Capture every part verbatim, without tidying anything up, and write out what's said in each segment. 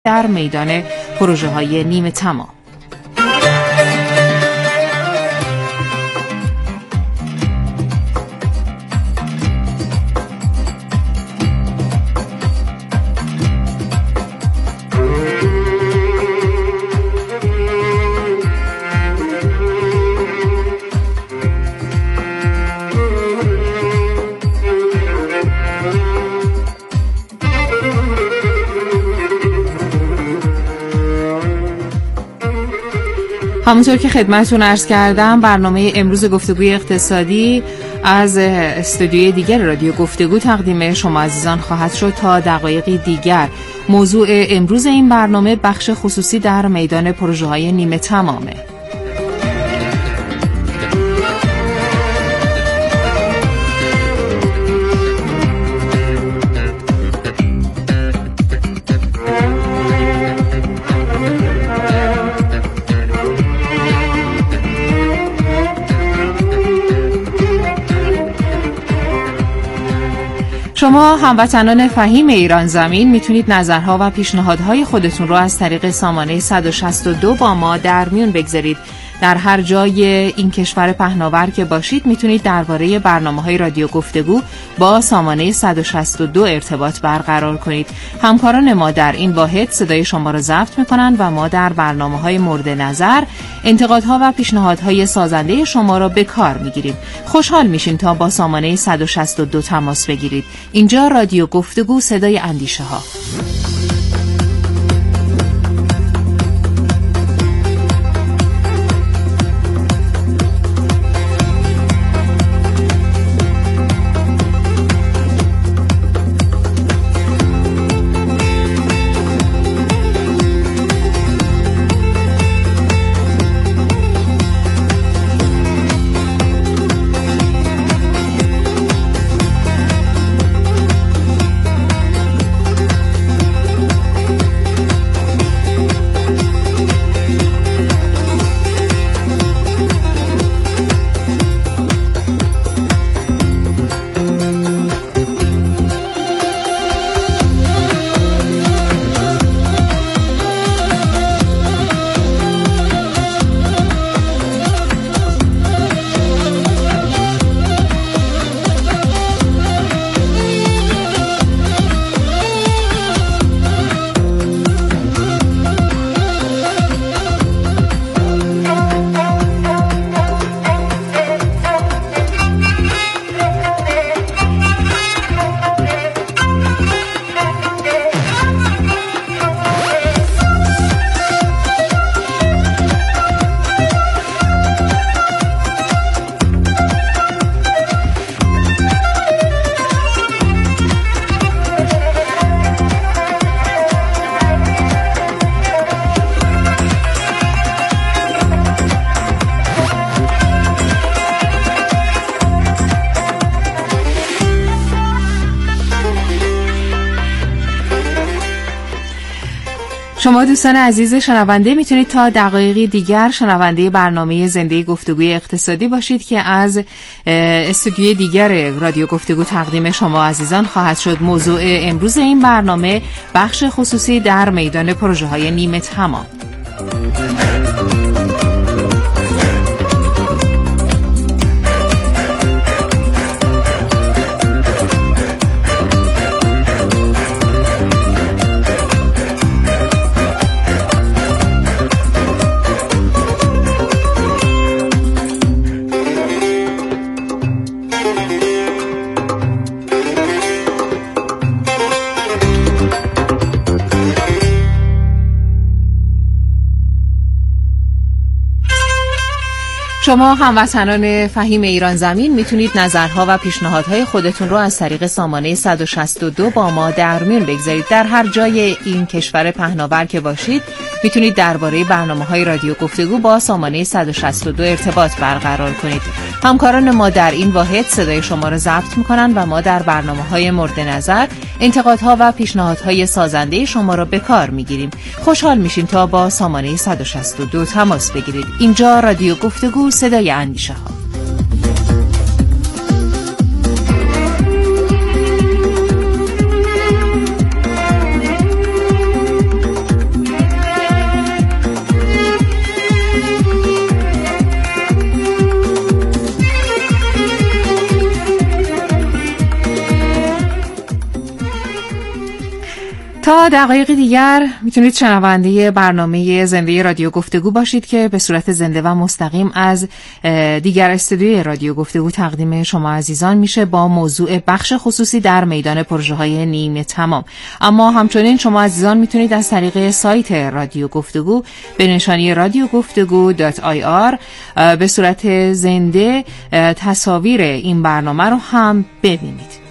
در میدان پروژه های نیمه تمام. همونطور که خدمتتون عرض کردم، برنامه امروز گفتگوی اقتصادی از استودیوی دیگر رادیو گفتگو تقدیم شما عزیزان خواهد شد. تا دقایقی دیگر موضوع امروز این برنامه بخش خصوصی در میدان پروژه های نیمه تمامه. شما هموطنان فهیم ایران زمین میتونید نظرها و پیشنهادهای خودتون رو از طریق سامانه صد و شصت و دو با ما در میون بگذارید. در هر جای این کشور پهناور که باشید میتونید درباره برنامه‌های رادیو گفتگو با سامانه صد و شصت و دو ارتباط برقرار کنید. همکاران ما در این واحد صدای شما را ضبط میکنند و ما در برنامه‌های مورد نظر انتقادها و پیشنهادهای سازنده شما را به کار میگیریم. خوشحال میشیم تا با سامانه صد و شصت و دو تماس بگیرید. اینجا رادیو گفتگو، صدای اندیشه ها. شما دوستان عزیز شنونده میتونید تا دقایقی دیگر شنونده برنامه زنده گفتگوی اقتصادی باشید که از استودیوی دیگر رادیو گفتگو تقدیم شما عزیزان خواهد شد. موضوع امروز این برنامه بخش خصوصی در میدان پروژه های نیمه تمام. شما هموطنان فهیم ایران زمین میتونید نظرها و پیشنهادهای خودتون رو از طریق سامانه صد و شصت و دو با ما در میون بگذارید. در هر جای این کشور پهناور که باشید میتونید درباره برنامه‌های رادیو گفتگو با سامانه صد و شصت و دو ارتباط برقرار کنید. همکاران ما در این واحد صدای شما را ضبط میکنن و ما در برنامه‌های مورد نظر انتقادها و پیشنهادهای سازنده شما را به کار میگیریم. خوشحال میشیم تا با سامانه صد و شصت و دو تماس بگیرید. اینجا رادیو گفتگو، صدای اندیشه ها. تا دقایق دیگر میتونید شنونده برنامه زنده رادیو گفتگو باشید که به صورت زنده و مستقیم از دیگر استودیوی رادیو گفتگو تقدیم شما عزیزان میشه با موضوع بخش خصوصی در میدان پروژه های نیمه تمام. اما همچنین شما عزیزان میتونید از طریق سایت رادیو گفتگو به نشانی رادیو گفتگو دات آی آر به صورت زنده تصاویر این برنامه رو هم ببینید.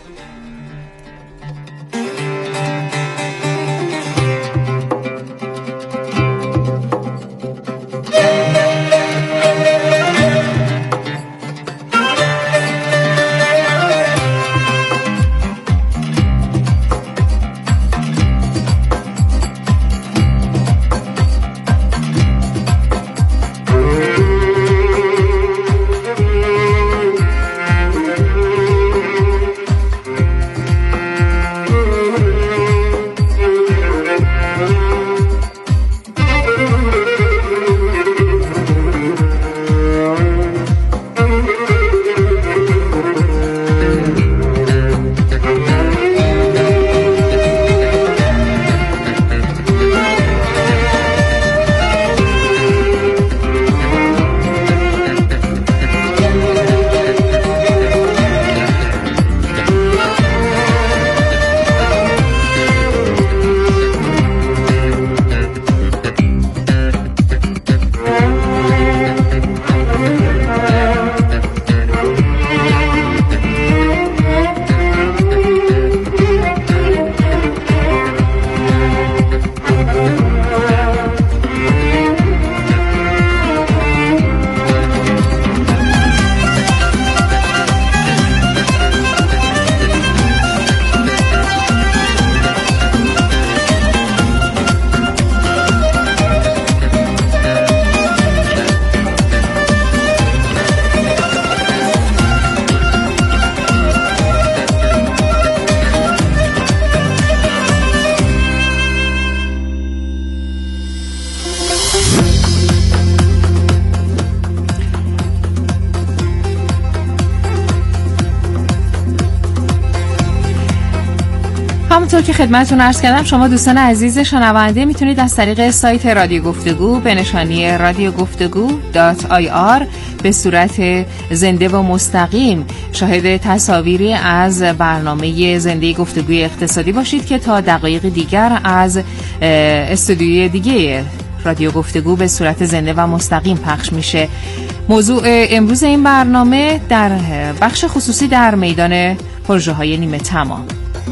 همونطور که خدمتتون عرض کردم شما دوستان عزیز شنونده میتونید از طریق سایت رادیو گفتگو به نشانی رادیو گفتگو دات آی آر به صورت زنده و مستقیم شاهد تصاویری از برنامه زنده گفتگوی اقتصادی باشید که تا دقایق دیگر از استودیوی دیگه رادیو گفتگو به صورت زنده و مستقیم پخش میشه. موضوع امروز این برنامه در بخش خصوصی در میدان پروژه های نیمه تمام.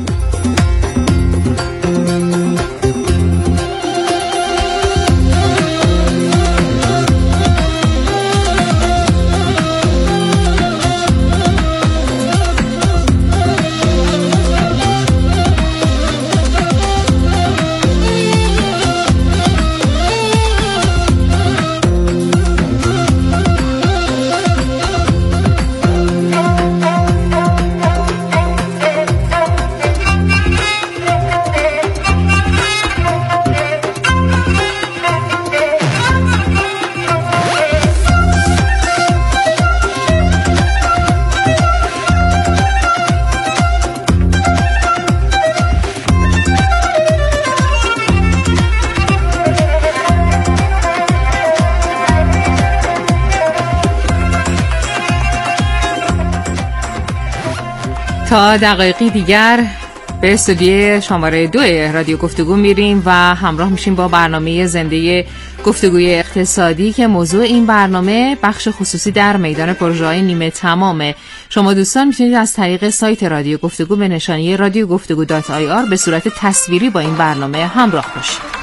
تا دقایقی دیگر به استودیوی شماره دو رادیو گفتگو میریم و همراه میشیم با برنامه زنده گفتگوی اقتصادی که موضوع این برنامه بخش خصوصی در میدان پروژه‌های نیمه تمامه. شما دوستان میتونید از طریق سایت رادیو گفتگو به نشانی رادیو گفتگو دات آی آر به صورت تصویری با این برنامه همراه باشید.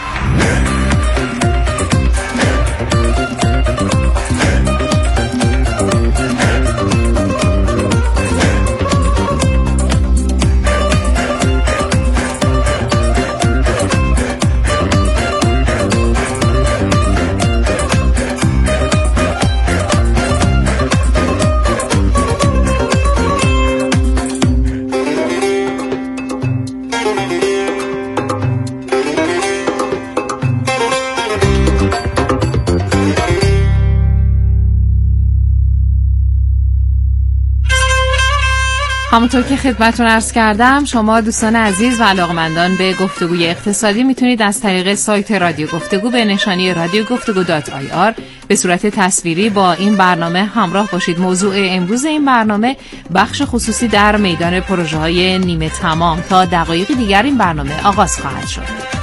همونطور که خدمتتون عرض کردم، شما دوستان عزیز و علاقمندان به گفتگوی اقتصادی میتونید از طریق سایت رادیو گفتگو به نشانی رادیو گفتگو دات آی آر به صورت تصویری با این برنامه همراه باشید. موضوع امروز این برنامه بخش خصوصی در میدان پروژه های نیمه تمام. تا دقایق دیگر این برنامه آغاز خواهد شد.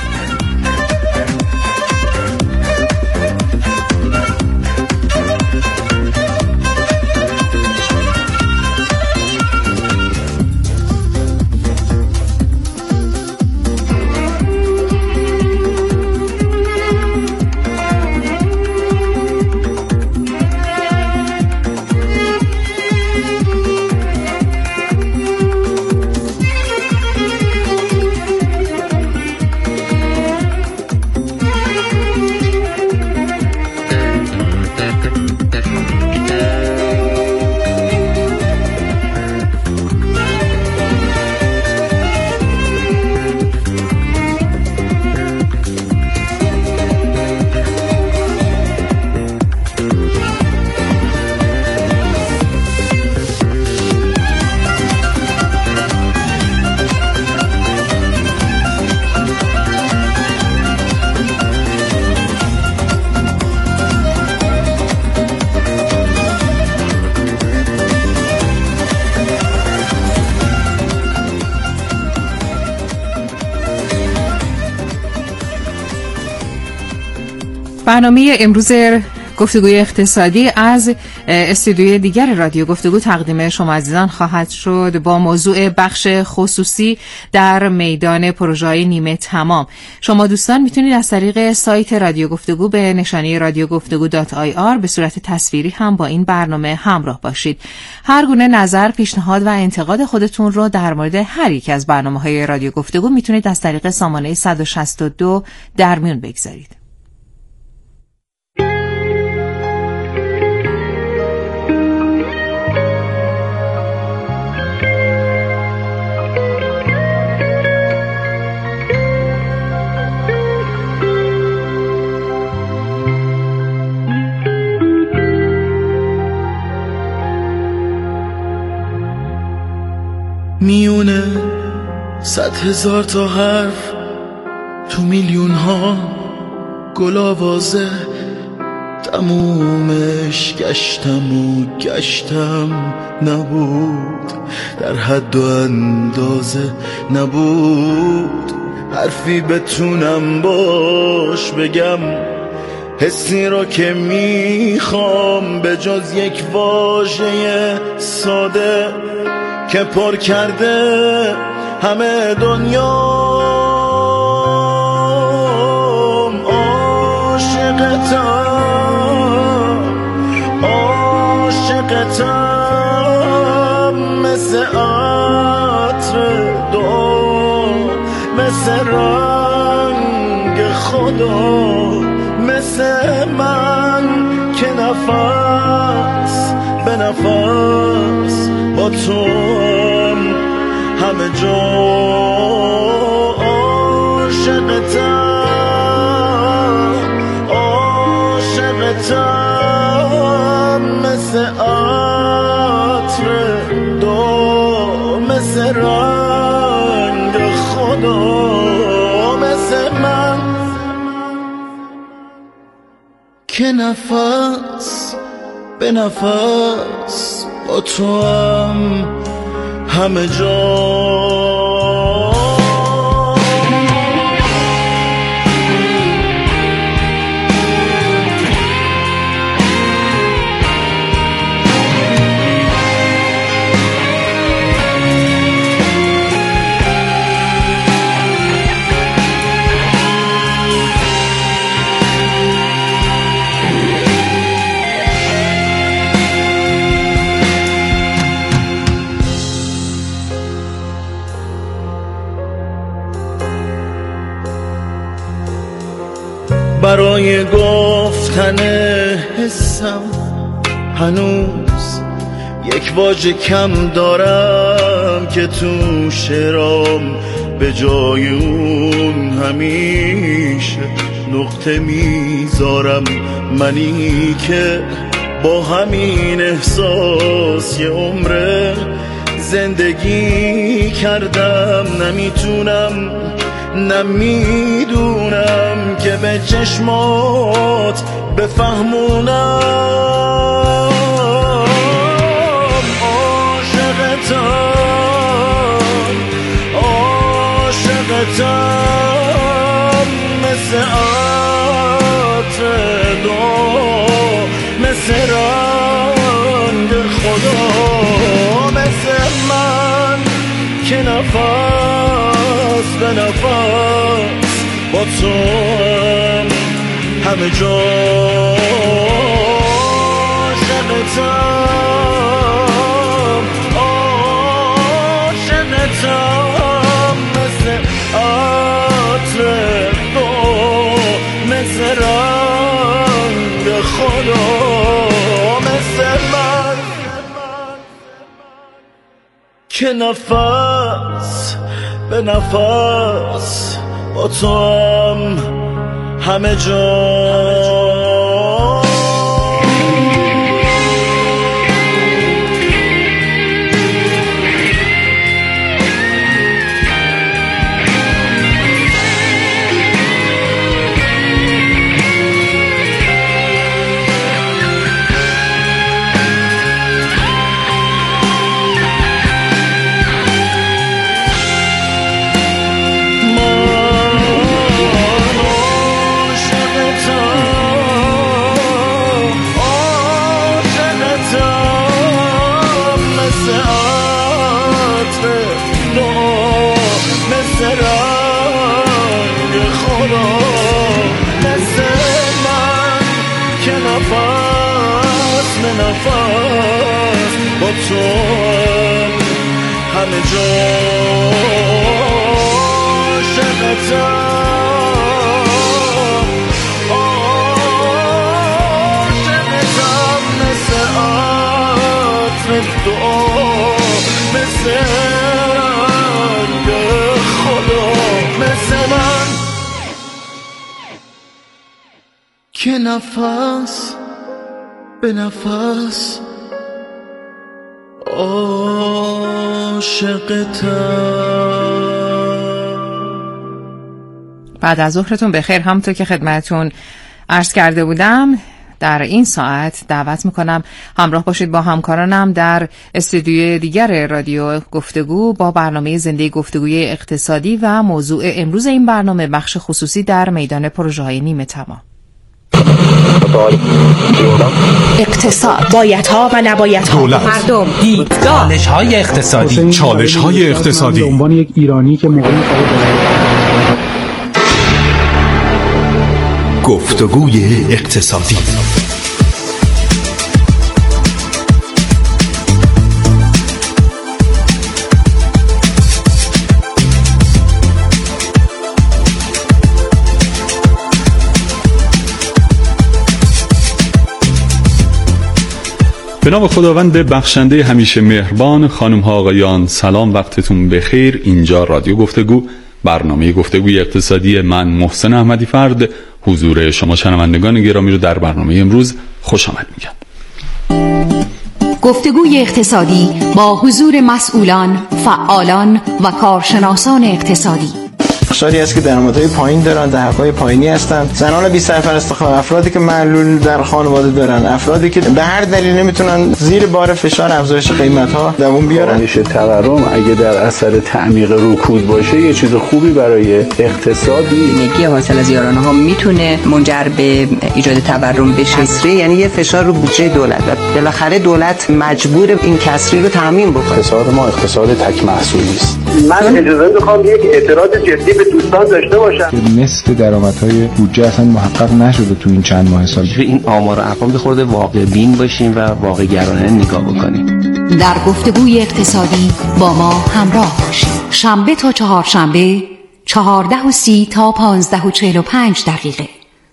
برنامه امروز گفتگوی اقتصادی از استودیوی دیگر رادیو گفتگو تقدیم شما عزیزان خواهد شد با موضوع بخش خصوصی در میدان پروژه‌های نیمه تمام. شما دوستان میتونید از طریق سایت رادیو گفتگو به نشانی رادیو گفتگو دات آی آر به صورت تصویری هم با این برنامه همراه باشید. هر گونه نظر، پیشنهاد و انتقاد خودتون رو در مورد هر یک از برنامه‌های رادیو گفتگو میتونید از طریق سامانه صد و شصت و دو در میون بگذارید. میونه صد هزار تا حرف تو میلیون ها گل آوازه، تمومش گشتم و گشتم نبود، در حد و اندازه نبود، حرفی بتونم باش بگم حسی رو که میخوام، به جز یک واژه ساده که پر کرده همه دنیام. عاشقتم عاشقتم مثل عطر دو، مثل رنگ خدا، مثل من که نفس به نفس با تو همه جا. عاشقتم عاشقتم مثل عطر دو، مثل رنگ خدا، مثل من که نفس به نفس با تو هم همه جا. برای گفتن حسم هنوز یک واژه کم دارم که تو شعرام به جای اون همیشه نقطه میذارم. منی که با همین احساس یه عمره زندگی کردم، نمیتونم نمیدونم که به چشمات بفهمونم. عاشقتم عاشقتم مثل عطر دو، مثل رنگ خدا، مثل من که نفس به نفس با تو همه جا. عاشقتم عاشقتم مثل عطر دو، مثل رنگ خدا، مثل من که نفس به نفس با تو همه جا. نفس با تو همه جا. عاشقتم عاشقتم مثل عطر دو، مثل رنگ خدا، مثل من که نفس به نفس عاشقتم. بعد از ظهرتون بخیر. همونطور که خدمتتون عرض کرده بودم در این ساعت دعوت میکنم همراه باشید با همکارانم در استودیوی دیگر رادیو گفتگو با برنامه زنده گفتگوی اقتصادی و موضوع امروز این برنامه بخش خصوصی در میدان پروژه های نیمه تمام. اقتصاد، بایدها و نبایدها، مردم، دیدگاه، چالش‌های اقتصادی، چالش‌های اقتصادی. به عنوان یک ایرانی که مقیم گفتگوی اقتصادی. به نام خداوند بخشنده همیشه مهربان. خانم ها آقایان سلام، وقتتون بخیر. اینجا رادیو گفتگو، برنامه گفتگوی اقتصادی. من محسن احمدی فرد حضور شما شنوندگان گرامی رو در برنامه امروز خوش آمد میگم. گفتگوی اقتصادی با حضور مسئولان، فعالان و کارشناسان اقتصادی. بخشاری است که درآمدهای پایین دارن، دهک‌های پایینی هستن، زنان بی سرپرست خانواده، افرادی که معلول در خانواده دارن، افرادی که به هر دلیل نمیتونن زیر بار فشار افزایش قیمت‌ها دوام بیارن. کاهش تورم اگه در اثر تعمیق رکود باشه یه چیز خوبی برای اقتصاد نیست. نگی حاصل از یارانه‌ها میتونه منجر به ایجاد تورم بشه. کسری یعنی یه فشار رو بودجه دولت و بالاخره دولت مجبور این کسری رو تامین بکنه. اقتصاد ما اقتصاد تک محصولی است. من اجازه میخوام یک اعتراض جدی به دوستان داشته باشم که نصف درآمدهای بودجه اصلا محقق نشده تو این چند ماه سال. این آمار و ارقام خود واقع بین باشیم و واقع گرایانه نگاه بکنیم. در گفتگوی اقتصادی با ما همراه باشید. شنبه تا چهارشنبه چهارده و سی تا پانزده و چهل و پنج دقیقه.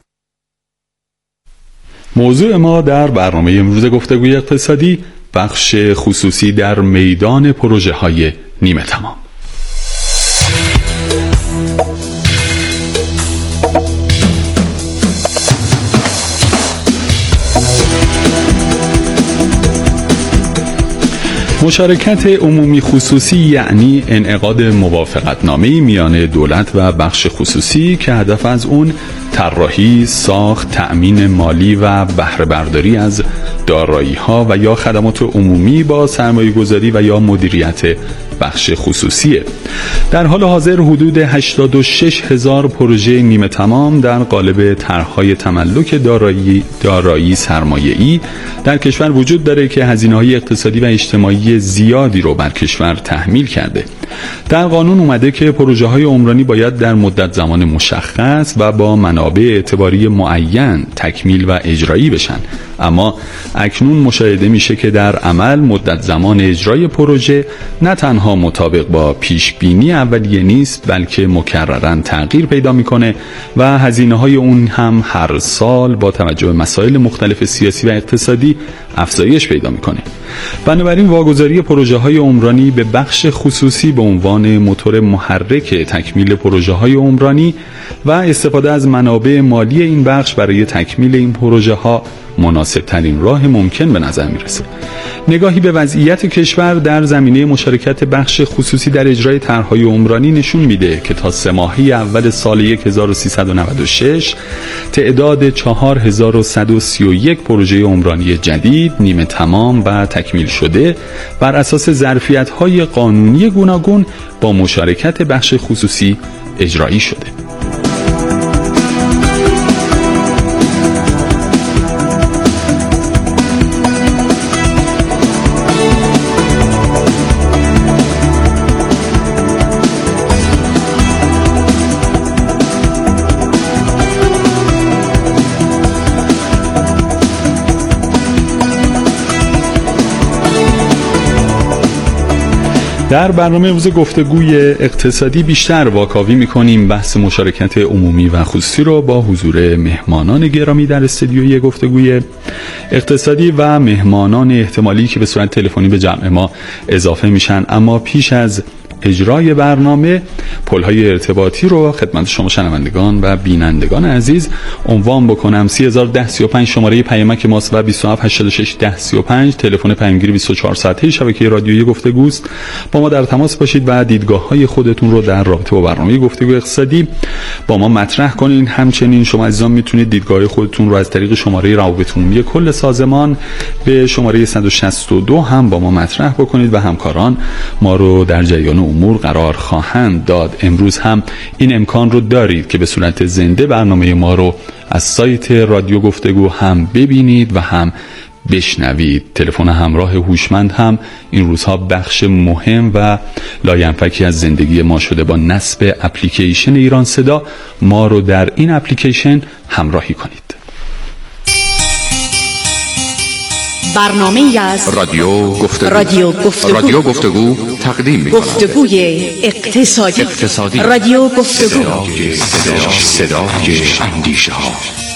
موضوع ما در برنامه امروز گفتگوی اقتصادی بخش خصوصی در میدان پروژه های نیمه تمام. مشارکت عمومی خصوصی یعنی انعقاد موافقتنامه‌ای میان دولت و بخش خصوصی که هدف از اون طراحی، ساخت، تأمین مالی و بهره برداری از دارایی‌ها و یا خدمات عمومی با سرمایه‌گذاری و یا مدیریت بخش خصوصیه. در حال حاضر حدود هشتاد و شش هزار پروژه نیمه تمام در قالب طرح‌های تملک دارایی دارایی سرمایه‌ای در کشور وجود داره که هزینه‌های اقتصادی و اجتماعی زیادی رو بر کشور تحمیل کرده. در قانون اومده که پروژه‌های عمرانی باید در مدت زمان مشخص و با منابع اعتباری معین تکمیل و اجرایی بشن، اما اکنون مشاهده میشه که در عمل مدت زمان اجرای پروژه نه تنها مطابق با پیش بینی اولیه نیست، بلکه مکرراً تغییر پیدا میکنه و هزینه‌های اون هم هر سال با توجه به مسائل مختلف سیاسی و اقتصادی افزایش پیدا میکنه. بنابراین واگذاری پروژه‌های عمرانی به بخش خصوصی به عنوان موتور محرک تکمیل پروژه‌های عمرانی و استفاده از منابع مالی این بخش برای تکمیل این پروژه‌ها مناسب ترین راه ممکن به نظر میرسه. نگاهی به وضعیت کشور در زمینه مشارکت بخش خصوصی در اجرای طرح‌های عمرانی نشون میده که تا سه ماهه اول سال هزار و سیصد و نود و شش تعداد چهار هزار و صد و سی و یک پروژه عمرانی جدید نیمه تمام و تکمیل شده بر اساس ظرفیت‌های قانونی گوناگون با مشارکت بخش خصوصی اجرایی شده. در برنامه امروز گفتگوی اقتصادی بیشتر واکاوی می‌کنیم بحث مشارکت عمومی و خصوصی رو با حضور مهمانان گرامی در استودیوی گفتگوی اقتصادی و مهمانان احتمالی که به صورت تلفنی به جمع ما اضافه میشن. اما پیش از اجرای برنامه پل‌های ارتباطی رو خدمت شما شنوندگان و بینندگان عزیز عنوان بکنم. سه هزار و ده سی و پنج شماره پیامک ماست و بیست و هفت هشتاد و شش ده سی و پنج تلفن پیامگیری بیست و چهار ساعته شبکه رادیویی گفتگوست. با ما در تماس باشید و دیدگاه‌های خودتون رو در رابطه با برنامه گفتگوی اقتصادی با ما مطرح کنین. همچنین شما عزیزان میتونید دیدگاه خودتون رو از طریق شماره روابط عمومی کل سازمان به شماره صد و شصت و دو هم با ما مطرح بکنید و همکاران ما رو در جریان امور قرار خواهند داد. امروز هم این امکان رو دارید که به صورت زنده برنامه ما رو از سایت رادیو گفتگو هم ببینید و هم بشنوید. تلفن همراه هوشمند هم این روزها بخش مهم و لاینفکی از زندگی ما شده. با نصب اپلیکیشن ایران صدا ما رو در این اپلیکیشن همراهی کنید. برنامه از رادیو گفتگو رادیو گفتگو رادیو گفتگو تقدیم می‌کند. گفتگوی اقتصادی, اقتصادی. رادیو گفتگو صدای, صدای, صدای اندیشه ها.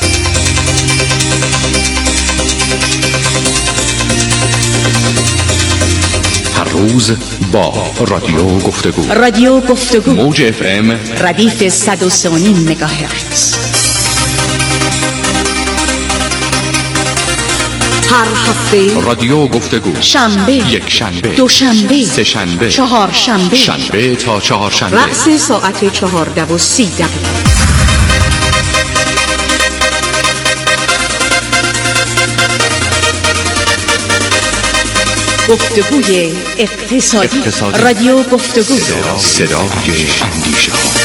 هر روز با رادیو گفتگو رادیو گفتگو موج اف ام ردیف صد و سه و نیم مگاهرتز. هر هفته رادیو گفتگو شنبه، یک شنبه، دوشنبه، سه شنبه، چهار شنبه، شنبه تا چهار شنبه رأس ساعت چهارده و سی دقیقه. گفتگوی اقتصادی, اقتصادی. رادیو گفتگو صدا, صدای اندیشه ها.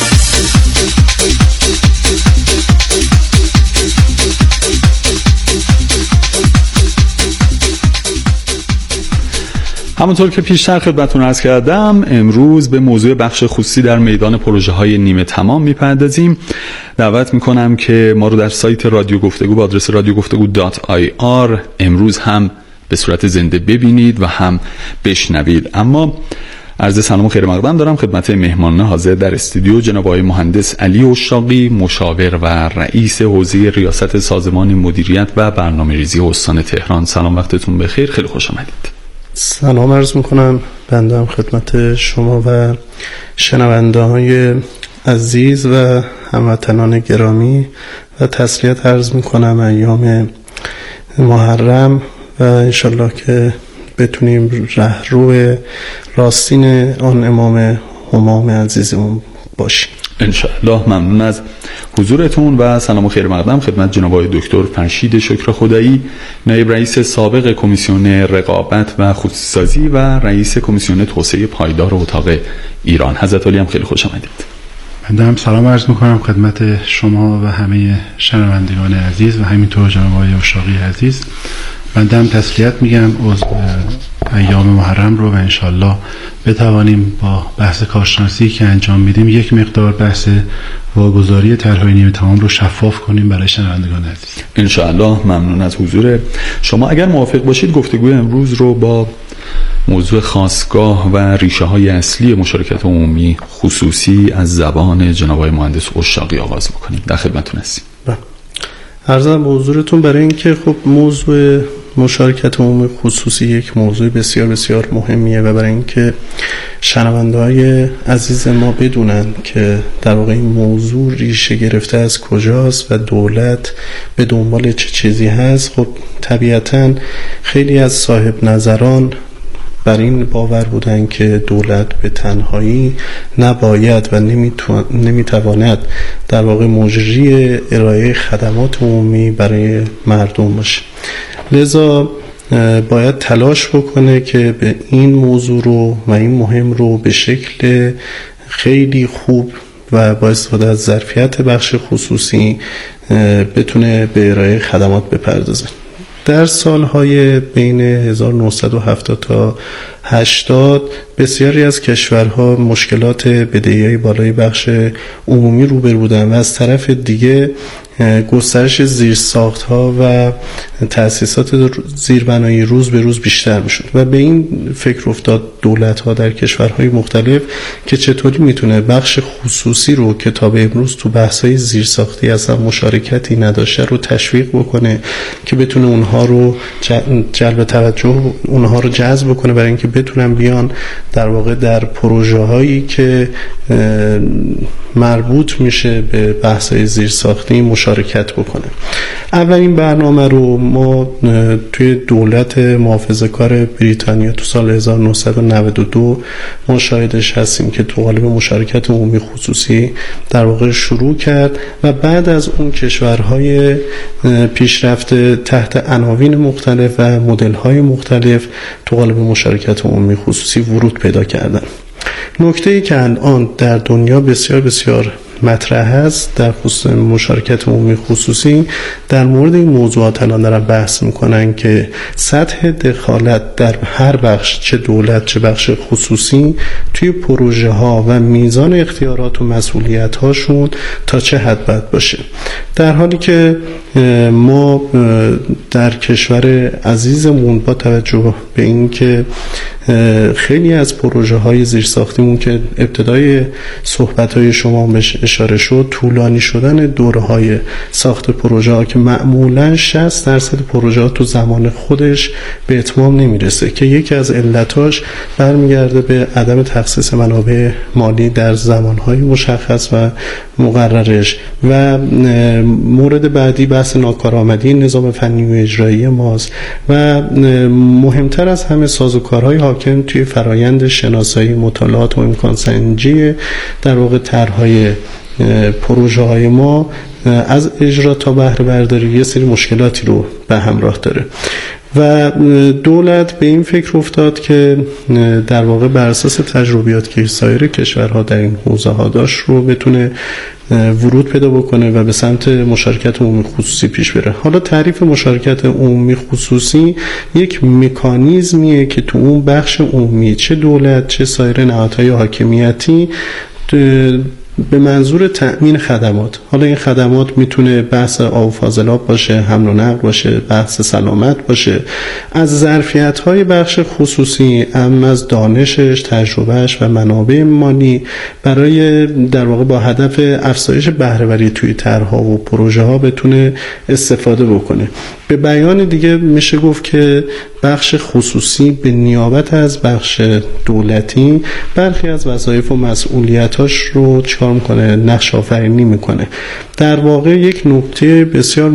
همونطور که پیشتر خدمتتون عرض کردم امروز به موضوع بخش خصوصی در میدان پروژه های نیمه تمام میپردازیم. دعوت میکنم که ما رو در سایت رادیو گفتگو با آدرس رادیو گفتگو دات آی آر امروز هم به صورت زنده ببینید و هم بشنوید. اما عرض سلام و خیر مقدم دارم خدمت مهمانان حاضر در استودیو، جناب آقای مهندس علی اشراقی، مشاور و رئیس حوزه ریاست سازمان مدیریت و برنامه‌ریزی استان تهران. سلام، وقتتون بخیر، خیلی خوش آمدید. سلام عرض میکنم بنده هم خدمت شما و شنونده های عزیز و هموطنان گرامی و تسلیت عرض میکنم ایام محرم و انشالله که بتونیم رهرو راستین آن امام همام عزیزمون باشیم. انشاءالله. ممنون از حضورتون و سلام و خیر مقدم خدمت جناب آقای دکتر فرشید شکر خدایی، نایب رئیس سابق کمیسیون رقابت و خصوصی‌سازی و رئیس کمیسیون توسعه پایدار اتاق ایران. حضرت عالی هم خیلی خوش آمدید. من هم سلام عرض میکنم خدمت شما و همه شنوندگان عزیز و همینطور جناب آقای اشاقی عزیز. من هم تسلیت میگم از ایام محرم رو و انشالله بتوانیم با بحث کارشناسی که انجام میدیم یک مقدار بحث واگذاری طرح‌های نیمه تمام رو شفاف کنیم برای شنوندگان عزیز. انشالله. ممنون از حضور شما. اگر موافق باشید گفتگوی امروز رو با موضوع خاستگاه و ریشه های اصلی مشارکت عمومی خصوصی از زبان جناب آقای مهندس اشاقی آغاز بکنیم. در خدمتتون هستیم. عرضم به حضورتون برای اینکه خب موضوع مشارکت عمومی خصوصی یک موضوع بسیار بسیار مهمیه و برای اینکه شنونده‌های عزیز ما بدونن که در واقع این موضوع ریشه گرفته از کجاست و دولت به دنبال چه چیزی هست، خب طبیعتاً خیلی از صاحب نظران بر این باور بودن که دولت به تنهایی نباید و نمیتواند در واقع مجری ارائه خدمات عمومی برای مردم باشه، لذا باید تلاش بکنه که به این موضوع رو و این مهم رو به شکل خیلی خوب و با استفاده از ظرفیت بخش خصوصی بتونه به ارائه خدمات بپردازه. در سالهای بین هزار و نهصد و هفتاد تا هشتاد بسیاری از کشورها مشکلات بدهی‌های بالای بخش عمومی روبرو بودند و از طرف دیگه گسترش زیرساخت‌ها و تأسیسات زیربنایی روز به روز بیشتر میشد و به این فکر افتاد دولت‌ها در کشورهای مختلف که چطوری میتونه بخش خصوصی رو که تا به امروز تو بحث‌های زیرساختی اصلا مشارکتی نداشته رو تشویق بکنه که بتونه اونها رو جلب توجه اونها رو جذب بکنه برای اینکه بتونن بیان در واقع در پروژه‌هایی که مربوط میشه به بحث‌های زیرساختی مشارکت بکنه. اولین برنامه رو ما توی دولت محافظه‌کار بریتانیا تو سال هزار و نهصد و نود و دو ما شاهدش هستیم که تو قالب مشارکت عمومی خصوصی در واقع شروع کرد و بعد از اون کشورهای پیشرفته تحت عناوین مختلف و مدل‌های مختلف تو قالب مشارکت عمومی خصوصی ورود پیدا کردن. نکته‌ای که الان در دنیا بسیار بسیار مطرح است در خصوص مشارکت عمومی خصوصی در مورد این موضوعات الان دارن بحث میکنن که سطح دخالت در هر بخش چه دولت چه بخش خصوصی توی پروژه ها و میزان اختیارات و مسئولیت هاشون تا چه حد باید باشه، در حالی که ما در کشور عزیزمون با توجه به این که خیلی از پروژه های زیرساختیمون که ابتدای صحبت های شما بهش اشاره شد طولانی شدن دوره های ساخت پروژه ها که معمولا شصت درصد پروژه ها تو زمان خودش به اتمام نمیرسه که یکی از علتاش برمیگرده به عدم تخصیص منابع مالی در زمان های مشخص و مقررش و مورد بعدی بحث ناکارآمدی نظام فنی و اجرایی ماست و مهمتر از همه سازوکارهای حاکم توی فرایند شناسایی مطالعات و امکان سنجی در واقع طرح‌های پروژه های ما از اجرا تا بهره برداری یه سری مشکلاتی رو به همراه داره و دولت به این فکر افتاد که در واقع بر اساس تجربیات که سایر کشورها در این حوزه ها داشت رو بتونه ورود پیدا بکنه و به سمت مشارکت عمومی خصوصی پیش بره. حالا تعریف مشارکت عمومی خصوصی یک مکانیزمیه که تو اون بخش عمومی چه دولت چه سایر نهادهای حاکمیتی به منظور تأمین خدمات، حالا این خدمات میتونه بحث آب و فاضلاب باشه، حمل و نقل باشه، بحث سلامت باشه، از ظرفیت‌های بخش خصوصی ام از دانشش، تجربهش و منابع مالی برای در واقع با هدف افزایش بهره‌وری توی طرح‌ها و پروژه‌ها بتونه استفاده بکنه. به بیان دیگه میشه گفت که بخش خصوصی به نیابت از بخش دولتی برخی از وظایف و مسئولیتاش رو چیکار میکنه؟ نقش آفرینی میکنه. در واقع یک نکته بسیار